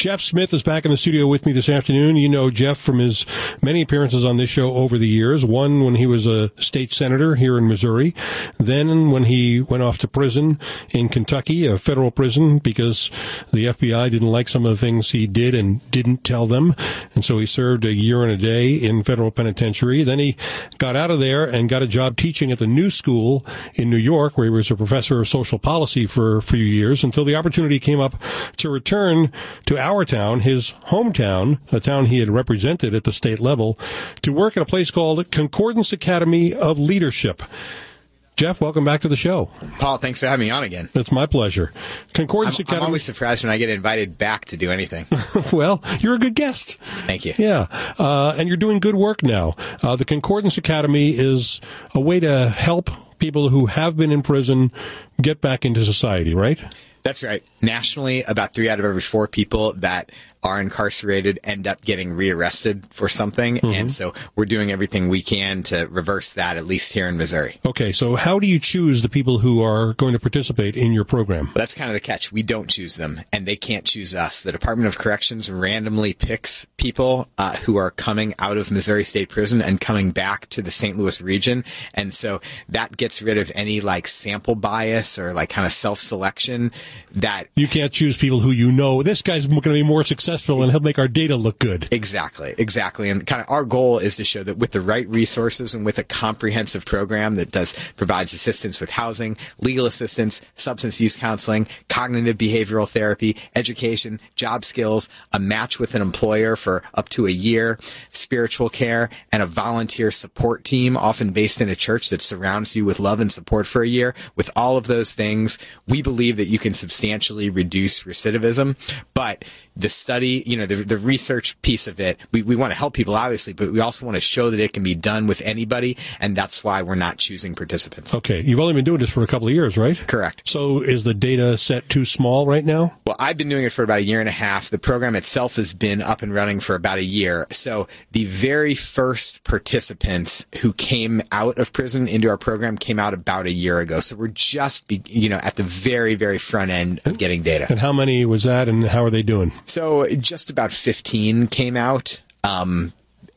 Jeff Smith is back in the studio with me this afternoon. You know Jeff from his many appearances on this show over the years. One when he was a state senator here in Missouri. Then when he went off to prison in Kentucky, a federal prison, because the FBI didn't like some of the things he did and didn't tell them. And so he served a year and a day in federal penitentiary. Then he got out of there and got a job teaching at the New School in New York, where he was a professor of social policy for a few years, until the opportunity came up to return to our town, his hometown, a town he had represented at the state level, to work at a place called Concordance Academy of Leadership. Jeff, welcome back to the show. Paul, thanks for having me on again. It's my pleasure. Concordance Academy. I'm always surprised when I get invited back to do anything. Well, you're a good guest. Thank you. Yeah, and you're doing good work now. The Concordance Academy is a way to help people who have been in prison get back into society, right? That's right. Nationally, about 3 out of every 4 people that are incarcerated end up getting rearrested for something. Mm-hmm. And so we're doing everything we can to reverse that, at least here in Missouri. Okay, so how do you choose the people who are going to participate in your program? Well, that's kind of the catch. We don't choose them, and they can't choose us. The Department of Corrections randomly picks people who are coming out of Missouri State Prison and coming back to the St. Louis region. And so that gets rid of any sample bias or kind of self-selection that... You can't choose people who you know, this guy's going to be more successful and he'll make our data look good. Exactly. And kind of our goal is to show that with the right resources and with a comprehensive program that provides assistance with housing, legal assistance, substance use counseling, cognitive behavioral therapy, education, job skills, a match with an employer for up to a year, spiritual care, and a volunteer support team, often based in a church that surrounds you with love and support for a year. With all of those things, we believe that you can substantially reduce recidivism. But the study, the research piece of it, we want to help people, obviously, but we also want to show that it can be done with anybody, and that's why we're not choosing participants. Okay. You've only been doing this for a couple of years, right? Correct. So is the data set too small right now? Well, I've been doing it for about a year and a half. The program itself has been up and running for about a year. So the very first participants who came out of prison into our program came out about a year ago. So we're just, at the very, very front end of getting data. And how many was that, and how are they doing? So just about 15 came out, and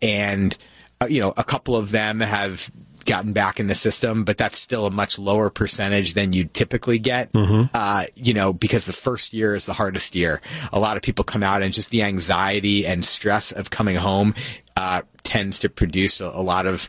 a couple of them have gotten back in the system, but that's still a much lower percentage than you'd typically get, because the first year is the hardest year. A lot of people come out, and just the anxiety and stress of coming home tends to produce a lot of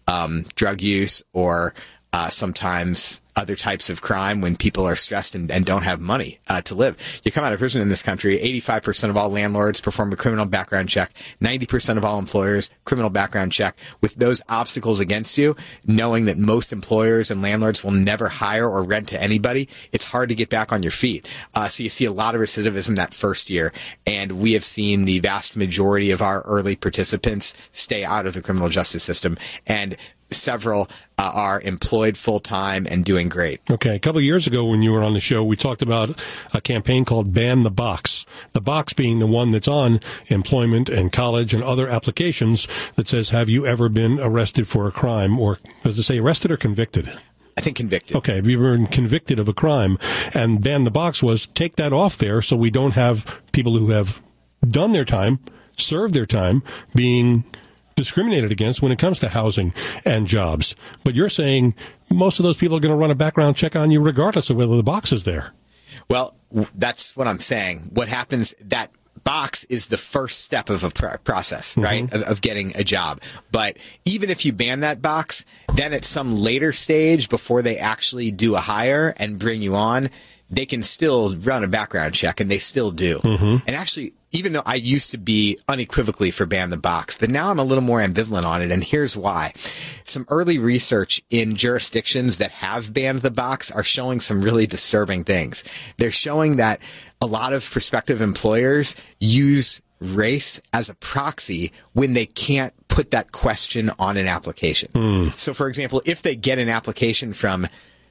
drug use or sometimes other types of crime when people are stressed and don't have money to live. You come out of prison in this country, 85% of all landlords perform a criminal background check, 90% of all employers, criminal background check. With those obstacles against you, knowing that most employers and landlords will never hire or rent to anybody, it's hard to get back on your feet. So you see a lot of recidivism that first year, and we have seen the vast majority of our early participants stay out of the criminal justice system, and several are employed full-time and doing great. Okay. A couple of years ago when you were on the show, we talked about a campaign called Ban the Box. The box being the one that's on employment and college and other applications that says, have you ever been arrested for a crime? Or does it say arrested or convicted? I think convicted. Okay. Have you ever been convicted of a crime? And Ban the Box was take that off there so we don't have people who have done their time, served their time, being discriminated against when it comes to housing and jobs. But you're saying most of those people are going to run a background check on you regardless of whether the box is there. Well, that's what I'm saying. What happens, that box is the first step of a process, right, of getting a job. But even if you ban that box, then at some later stage before they actually do a hire and bring you on, they can still run a background check, and they still do. And actually, even though I used to be unequivocally for ban the box, but now I'm a little more ambivalent on it, and here's why. Some early research in jurisdictions that have banned the box are showing some really disturbing things. They're showing that a lot of prospective employers use race as a proxy when they can't put that question on an application. So, for example, if they get an application from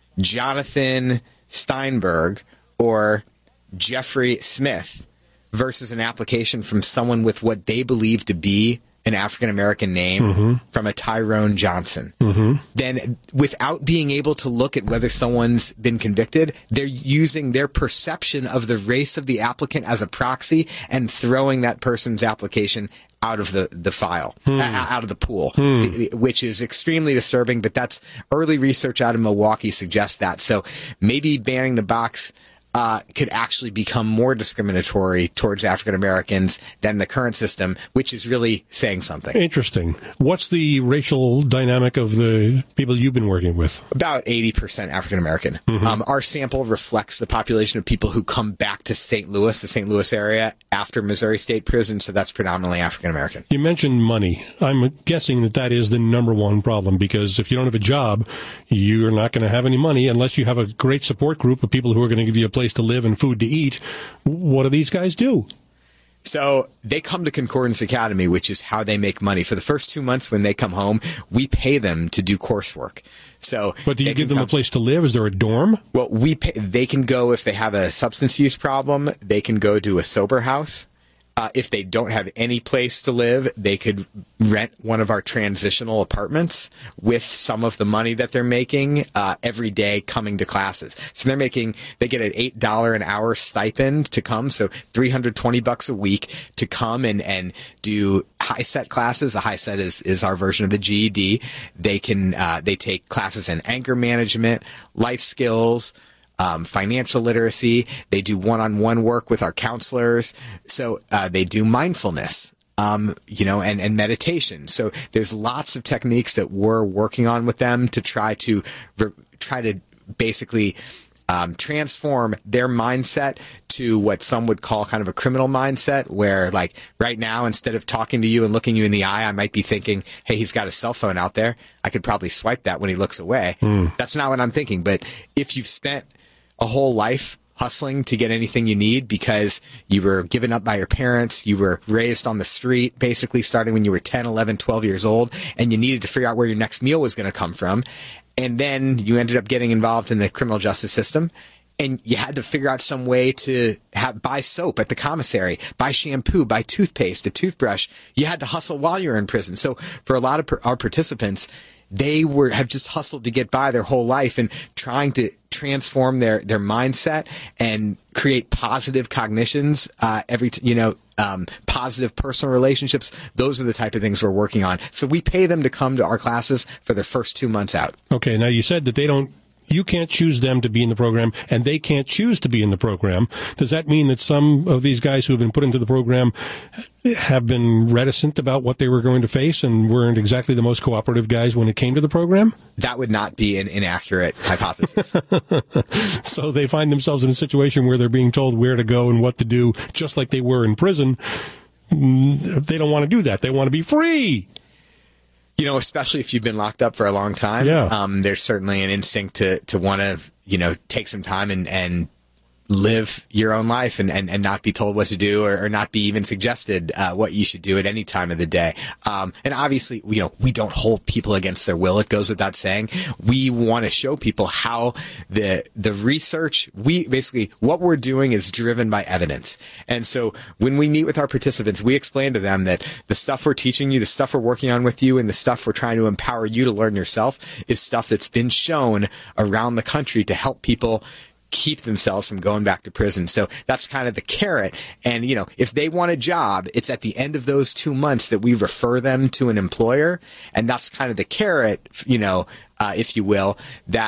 Jonathan Steinberg or Jeffrey Smith versus an application from someone with what they believe to be an African-American name from a Tyrone Johnson, then without being able to look at whether someone's been convicted, they're using their perception of the race of the applicant as a proxy and throwing that person's application out of the file, out of the pool, which is extremely disturbing. But that's early research out of Milwaukee suggests that. So maybe banning the box could actually become more discriminatory towards African Americans than the current system, which is really saying something. Interesting. What's the racial dynamic of the people you've been working with? About 80% African American. Our sample reflects the population of people who come back to St. Louis, the St. Louis area, after Missouri State Prison, so that's predominantly African American. You mentioned money. I'm guessing that is the number one problem, because if you don't have a job, you're not going to have any money unless you have a great support group of people who are going to give you a place to live and food to eat. What do these guys do? So they come to Concordance Academy, which is how they make money. For the first 2 months when they come home, we pay them to do coursework. So, but do you give them a place to live? Is there a dorm? Well, they can go, if they have a substance use problem, they can go to a sober house. If they don't have any place to live, they could rent one of our transitional apartments with some of the money that they're making every day coming to classes. So they get an $8 an hour stipend to come, so $320 a week to come and do high set classes. A high set is our version of the GED. They take classes in anger management, life skills, financial literacy. They do one-on-one work with our counselors. So they do mindfulness, and meditation. So there's lots of techniques that we're working on with them to try to basically transform their mindset to what some would call kind of a criminal mindset, where like right now, instead of talking to you and looking you in the eye, I might be thinking, hey, he's got a cell phone out there. I could probably swipe that when he looks away. That's not what I'm thinking. But if you've spent a whole life hustling to get anything you need because you were given up by your parents, you were raised on the street, basically starting when you were 10, 11, 12 years old, and you needed to figure out where your next meal was going to come from. And then you ended up getting involved in the criminal justice system, and you had to figure out some way to buy soap at the commissary, buy shampoo, buy toothpaste, a toothbrush. You had to hustle while you were in prison. So for a lot of our participants, they have just hustled to get by their whole life and trying to transform their mindset and create positive cognitions, positive personal relationships. Those are the type of things we're working on. So we pay them to come to our classes for their first 2 months out. Okay. Now you said that you can't choose them to be in the program, and they can't choose to be in the program. Does that mean that some of these guys who have been put into the program have been reticent about what they were going to face and weren't exactly the most cooperative guys when it came to the program? That would not be an inaccurate hypothesis. So they find themselves in a situation where they're being told where to go and what to do, just like they were in prison. They don't want to do that. They want to be free. Especially if you've been locked up for a long time, there's certainly an instinct to want to, take some time and live your own life and not be told what to do or not be even suggested what you should do at any time of the day. And obviously, we don't hold people against their will. It goes without saying. We want to show people how the research, what we're doing is driven by evidence. And so when we meet with our participants, we explain to them that the stuff we're teaching you, the stuff we're working on with you, and the stuff we're trying to empower you to learn yourself is stuff that's been shown around the country to help people keep themselves from going back to prison. So that's kind of the carrot. And, if they want a job, it's at the end of those 2 months that we refer them to an employer. And that's kind of the carrot, if you will,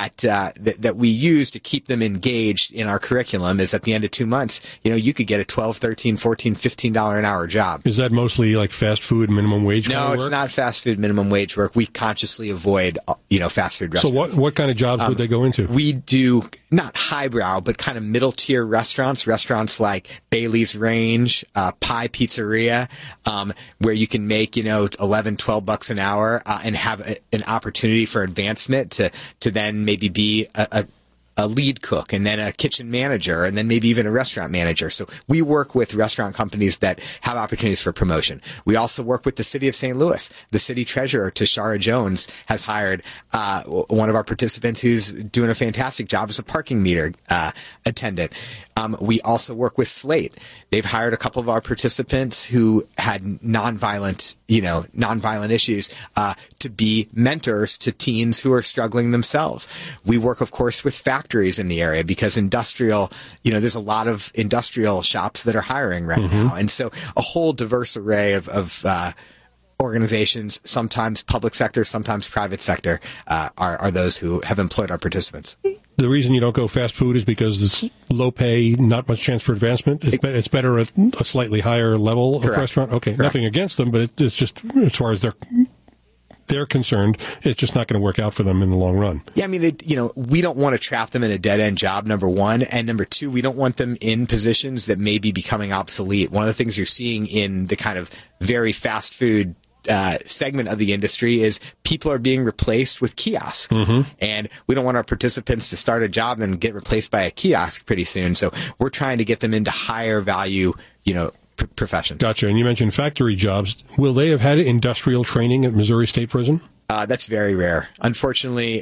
that we use to keep them engaged in our curriculum is at the end of 2 months, you could get a $12, $13, $14, $15 an hour job. Is that mostly like fast food, minimum wage kind of work? No, it's not fast food, minimum wage work. We consciously avoid, fast food restaurants. So what kind of jobs would they go into? We do not highbrow, but kind of middle tier restaurants like Bailey's Range, Pie Pizzeria, where you can make, $11, $12 an hour, and have an opportunity for advancement to then maybe be a lead cook and then a kitchen manager and then maybe even a restaurant manager. So we work with restaurant companies that have opportunities for promotion. We also work with the city of St. Louis. The city treasurer, Tashara Jones, has hired one of our participants who's doing a fantastic job as a parking meter attendant. We also work with Slate. They've hired a couple of our participants who had nonviolent issues, to be mentors to teens who are struggling themselves. We work, of course, with factories in the area because there's a lot of industrial shops that are hiring right now. And so a whole diverse array of organizations, sometimes public sector, sometimes private sector, are those who have employed our participants. The reason you don't go fast food is because it's low pay, not much chance for advancement. It's better at a slightly higher level of restaurant. Okay, correct. Nothing against them, but it's just, as far as they're concerned, it's just not going to work out for them in the long run. Yeah, I mean, we don't want to trap them in a dead-end job, number one. And number two, we don't want them in positions that may be becoming obsolete. One of the things you're seeing in the kind of very fast food segment of the industry is people are being replaced with kiosks. And we don't want our participants to start a job and get replaced by a kiosk pretty soon. So we're trying to get them into higher value, professions. Gotcha. And you mentioned factory jobs. Will they have had industrial training at Missouri State Prison? That's very rare. Unfortunately,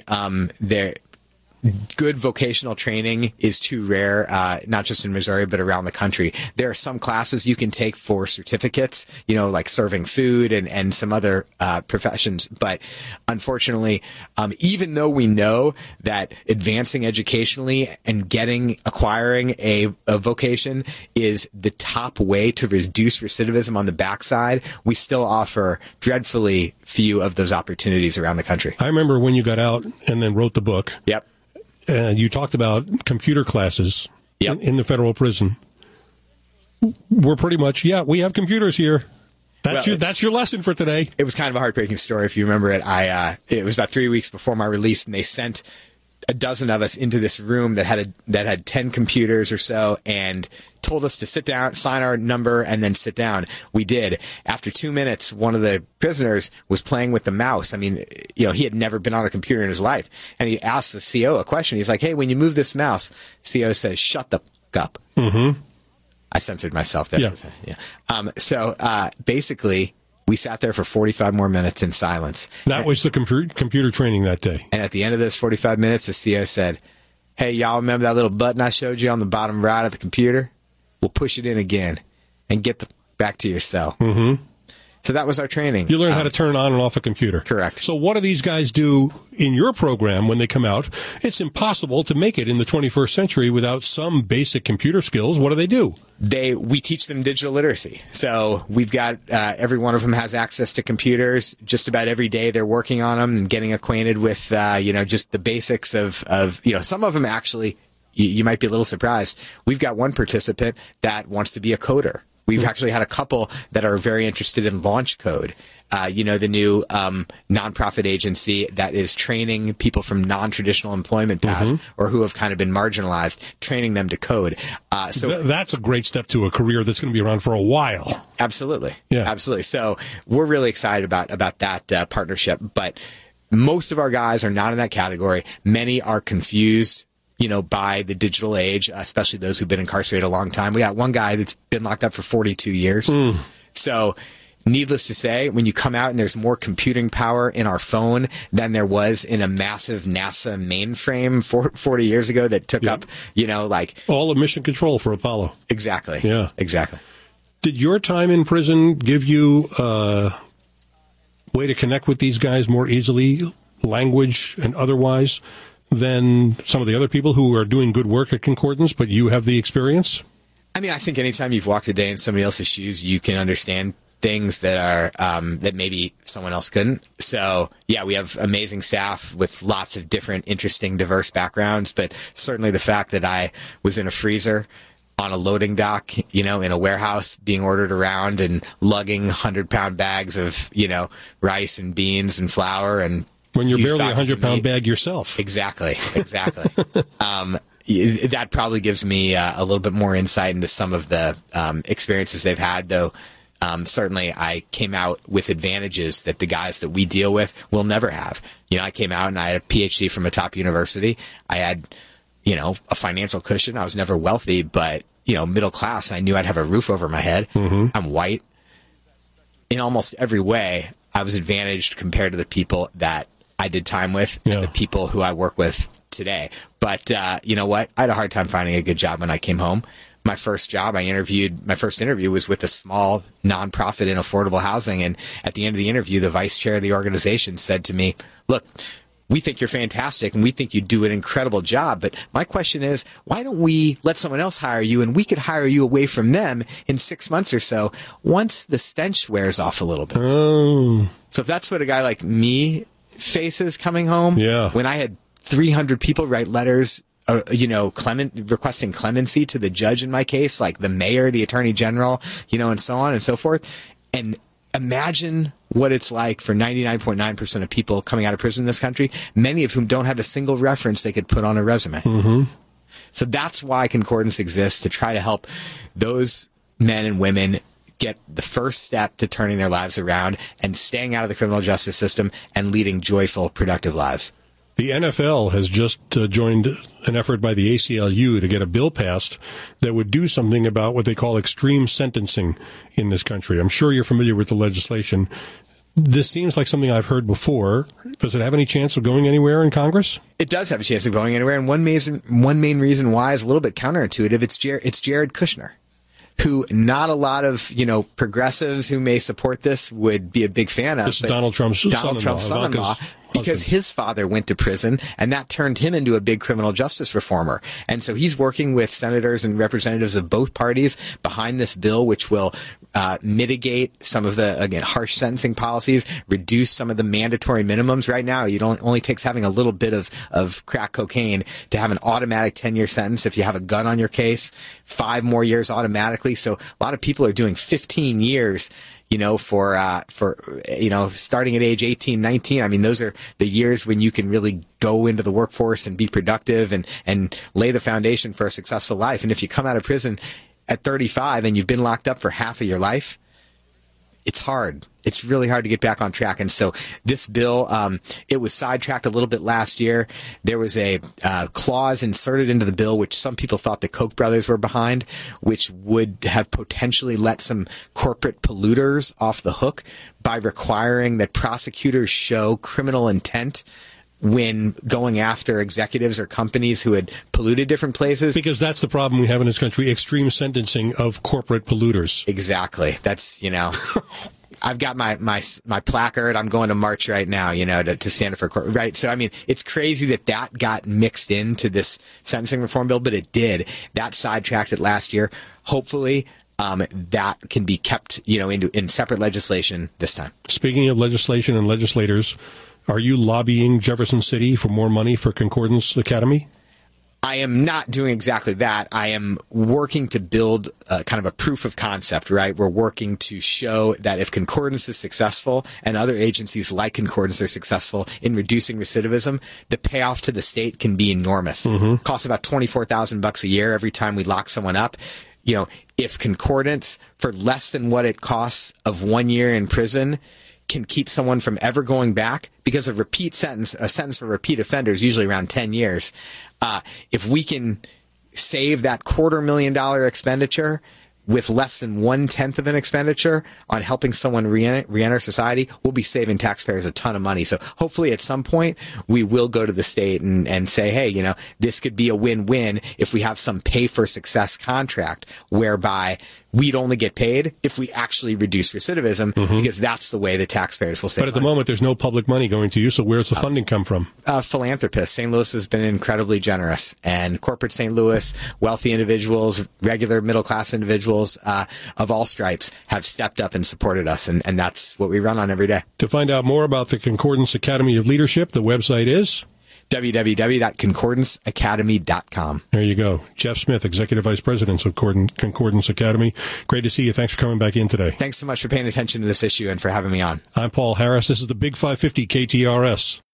good vocational training is too rare, not just in Missouri, but around the country. There are some classes you can take for certificates, like serving food and some other professions. But unfortunately, even though we know that advancing educationally and acquiring a vocation is the top way to reduce recidivism on the backside, we still offer dreadfully few of those opportunities around the country. I remember when you got out and then wrote the book. Yep. You talked about computer classes Yep. in the federal prison. We're pretty much, we have computers here. That's your lesson for today. It was kind of a heartbreaking story if you remember it. It was about 3 weeks before my release, and they sent a dozen of us into this room that had 10 computers or so, and told us to sit down, sign our number, and then sit down. We did. After 2 minutes, one of the prisoners was playing with the mouse. I mean, he had never been on a computer in his life. And he asked the CO a question. He's like, "Hey, when you move this mouse," CO says, "Shut the f*** up." I censored myself there. Yeah. Basically, we sat there for 45 more minutes in silence. That was the computer training that day. And at the end of those 45 minutes, the CO said, "Hey, y'all remember that little button I showed you on the bottom right of the computer? We'll push it in again and get back to your cell." So that was our training. You learn how to turn on and off a computer. Correct. So what do these guys do in your program when they come out? It's impossible to make it in the 21st century without some basic computer skills. What do? We teach them digital literacy. So we've got, every one of them has access to computers. Just about every day they're working on them and getting acquainted with, just the basics of, some of them actually, you might be a little surprised. We've got one participant that wants to be a coder. We've actually had a couple that are very interested in Launch Code, the new nonprofit agency that is training people from non-traditional employment paths or who have kind of been marginalized, training them to code. So that's a great step to a career that's going to be around for a while. Absolutely. Yeah. Absolutely. So we're really excited about that partnership. But most of our guys are not in that category. Many are confused by the digital age, especially those who've been incarcerated a long time. We got one guy that's been locked up for 42 years. So needless to say, when you come out and there's more computing power in our phone than there was in a massive NASA mainframe 40 years ago that took up, all of mission control for Apollo. Exactly. Yeah. Exactly. Did your time in prison give you a way to connect with these guys more easily, language and otherwise, than some of the other people who are doing good work at Concordance, but you have the experience? I mean, I think anytime you've walked a day in somebody else's shoes, you can understand things that are that maybe someone else couldn't. So, yeah, we have amazing staff with lots of different, interesting, diverse backgrounds, but certainly the fact that I was in a freezer on a loading dock, in a warehouse being ordered around and lugging 100-pound bags of, rice and beans and flour and when you're barely a 100-pound bag yourself. Exactly. That probably gives me a little bit more insight into some of the experiences they've had, though. Certainly, I came out with advantages that the guys that we deal with will never have. I came out and I had a PhD from a top university. I had, a financial cushion. I was never wealthy, but, middle class. I knew I'd have a roof over my head. I'm white. In almost every way, I was advantaged compared to the people that I did time with and the people who I work with today. But you know what? I had a hard time finding a good job when I came home. My first interview was with a small nonprofit in affordable housing. And at the end of the interview, the vice chair of the organization said to me, look, we think you're fantastic and we think you do an incredible job. But my question is, why don't we let someone else hire you and we could hire you away from them in 6 months or so once the stench wears off a little bit? Oh. So if that's what a guy like me faces coming home, when I had 300 people write letters requesting clemency to the judge in my case, like the mayor, the attorney general, and so on and so forth. And imagine what it's like for 99.9% of people coming out of prison in this country, many of whom don't have a single reference they could put on a resume. Mm-hmm. So that's why Concordance exists, to try to help those men and women get the first step to turning their lives around and staying out of the criminal justice system and leading joyful, productive lives. The NFL has just joined an effort by the ACLU to get a bill passed that would do something about what they call extreme sentencing in this country. I'm sure you're familiar with the legislation. This seems like something I've heard before. Does it have any chance of going anywhere in Congress? It does have a chance of going anywhere, and one main reason why is a little bit counterintuitive. It's Jared Kushner, who not a lot of progressives who may support this would be a big fan of. This is Donald Trump's son-in-law. Because his father went to prison, and that turned him into a big criminal justice reformer. And so he's working with senators and representatives of both parties behind this bill, which will mitigate some of the, again, harsh sentencing policies, reduce some of the mandatory minimums. Right now, it only takes having a little bit of crack cocaine to have an automatic 10-year sentence. If you have a gun on your case, 5 more years automatically. So a lot of people are doing 15 years for starting at age 18, 19. I mean, those are the years when you can really go into the workforce and be productive and lay the foundation for a successful life. And if you come out of prison at 35 and you've been locked up for half of your life, it's hard. It's really hard to get back on track. And so this bill, it was sidetracked a little bit last year. There was a clause inserted into the bill, which some people thought the Koch brothers were behind, which would have potentially let some corporate polluters off the hook by requiring that prosecutors show criminal intent when going after executives or companies who had polluted different places. Because that's the problem we have in this country, extreme sentencing of corporate polluters. Exactly. That's, I've got my placard. I'm going to march right now, to stand for court. Right. So, I mean, it's crazy that got mixed into this sentencing reform bill, but it did. That sidetracked it last year. Hopefully, that can be kept, in separate legislation this time. Speaking of legislation and legislators, are you lobbying Jefferson City for more money for Concordance Academy? I am not doing exactly that. I am working to build kind of a proof of concept, right? We're working to show that if Concordance is successful and other agencies like Concordance are successful in reducing recidivism, the payoff to the state can be enormous. Mm-hmm. Costs about $24,000 a year every time we lock someone up. If Concordance, for less than what it costs of 1 year in prison, can keep someone from ever going back, because a sentence for repeat offenders, usually around 10 years. If we can save that $250,000 expenditure with less than 1/10 of an expenditure on helping someone re-enter society, we'll be saving taxpayers a ton of money. So hopefully at some point we will go to the state and say, hey, this could be a win-win if we have some pay for success contract whereby we'd only get paid if we actually reduce recidivism, mm-hmm. because that's the way the taxpayers will save money. But at the moment, there's no public money going to you, so where's the funding come from? Philanthropists. St. Louis has been incredibly generous, and corporate St. Louis, wealthy individuals, regular middle-class individuals of all stripes have stepped up and supported us, and that's what we run on every day. To find out more about the Concordance Academy of Leadership, the website is www.concordanceacademy.com. There you go. Jeff Smith, Executive Vice President of Concordance Academy. Great to see you. Thanks for coming back in today. Thanks so much for paying attention to this issue and for having me on. I'm Paul Harris. This is the Big 550 KTRS.